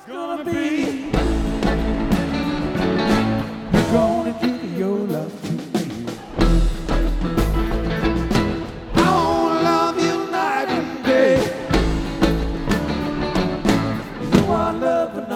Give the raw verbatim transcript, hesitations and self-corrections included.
gonna be. You're gonna give your love to me. I wanna love you night and day. You know I love you.